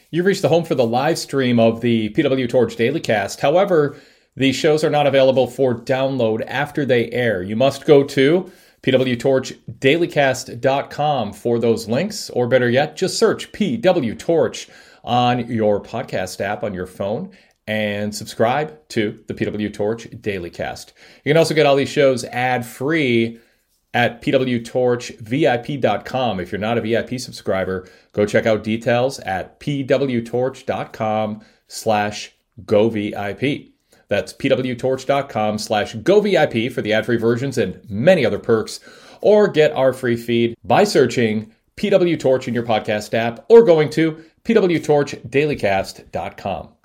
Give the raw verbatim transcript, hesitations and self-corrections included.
You've reached the home for the live stream of the P W Torch Dailycast. However, the shows are not available for download after they air. You must go to p w torch dailycast dot com for those links, or better yet, just search P W Torch on your podcast app on your phone and subscribe to the P W Torch Dailycast. You can also get all these shows ad-free at p w torch v i p dot com. If you're not a V I P subscriber, go check out details at p w torch dot com slash go V I P. That's p w torch dot com slash go V I P for the ad-free versions and many other perks. Or get our free feed by searching P W Torch in your podcast app or going to p w torch dailycast dot com.